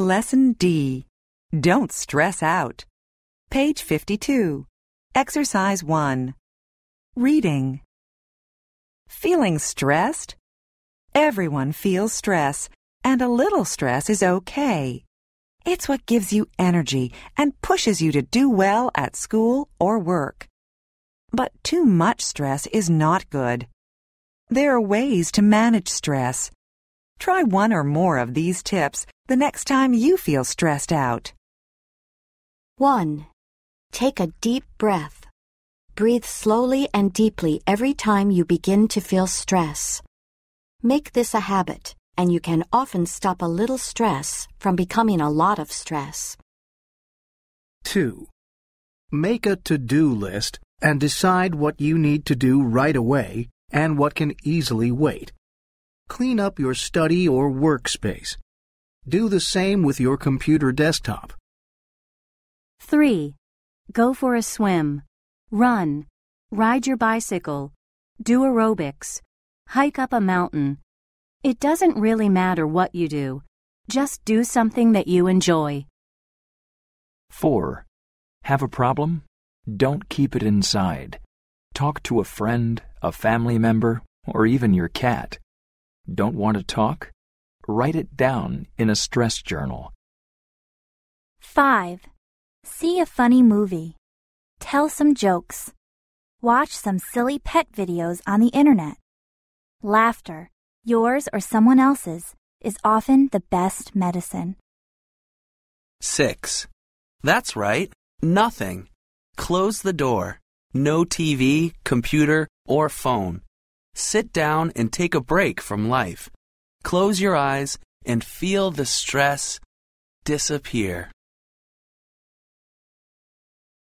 Lesson D. Don't stress out. Page 52. Exercise 1. Reading. Feeling stressed? Everyone feels stress, and a little stress is okay. It's what gives you energy and pushes you to do well at school or work. But too much stress is not good. There are ways to manage stress. Try one or more of these tips the next time you feel stressed out. 1. Take a deep breath. Breathe slowly and deeply every time you begin to feel stress. Make this a habit, and you can often stop a little stress from becoming a lot of stress. 2. Make a to-do list and decide what you need to do right away and what can easily wait. Clean up your study or workspace. Do the same with your computer desktop. 3. Go for a swim. Run. Ride your bicycle. Do aerobics. Hike up a mountain. It doesn't really matter what you do. Just do something that you enjoy. 4. Have a problem? Don't keep it inside. Talk to a friend, a family member, or even your cat. Don't want to talk? Write it down in a stress journal. 5. See a funny movie. Tell some jokes. Watch some silly pet videos on the internet. Laughter, yours or someone else's, is often the best medicine. 6. That's right. Nothing. Close the door. No TV, computer, or phone. Sit down and take a break from life. Close your eyes and feel the stress disappear.